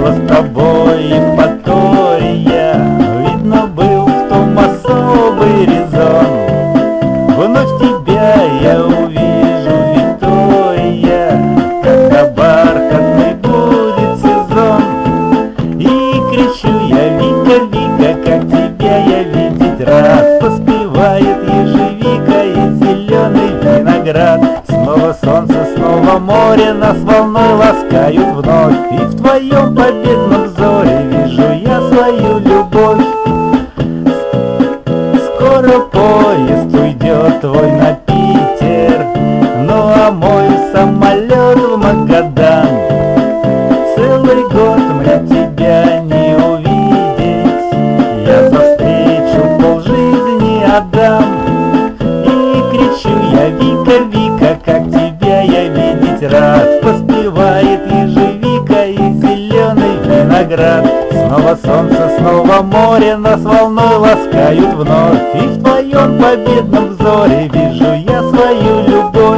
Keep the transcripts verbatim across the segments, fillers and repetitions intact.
было с тобой Евпатория, видно, был в том особый резон. Вновь тебя я увижу, Виктория, когда бархатный будет сезон. И кричу я: Вика, Вика, как тебя я видеть рад. Поспевает ежевика и зеленый виноград. Снова солнце, снова море нас волной ласкают вновь. И в твоем победном взоре вижу я свою любовь. Скоро поезд уйдет твой на Питер, ну а мой самолет в Магадан. Целый год мне тебя не увидеть, я за встречу полжизни отдам. И кричу я: Вика, Вика, как тебя я видеть рад. Поспевает ежевика и зеленый виноград. Снова солнце, снова море нас волной ласкают вновь. И в твоем победном взоре вижу я свою любовь.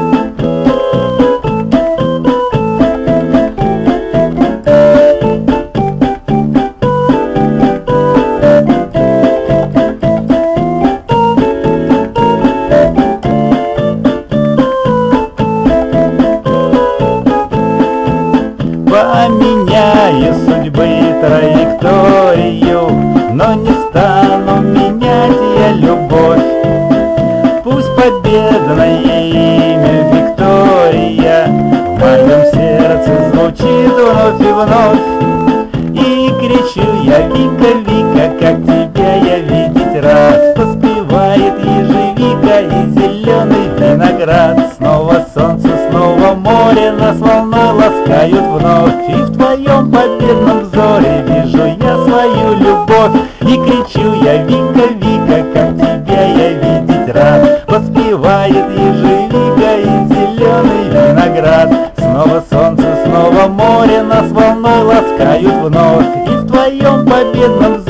Поменяю судьбы траекторию, но не стану менять я любовь. Пусть победное имя Виктория в моем сердце звучит вновь и вновь. И кричу я: Вика, Вика, как тебя я видеть рад. Поспевает ежевика и зеленый виноград. Снова солнце, снова море нас волной ласкают вновь. И в твоем победном взоре вижу я свою любовь. И кричу я: Вика, Вика, как тебя я видеть рад. Поспевает ежевика и зеленый виноград. Снова солнце, снова море нас волной ласкают вновь. И в твоем победном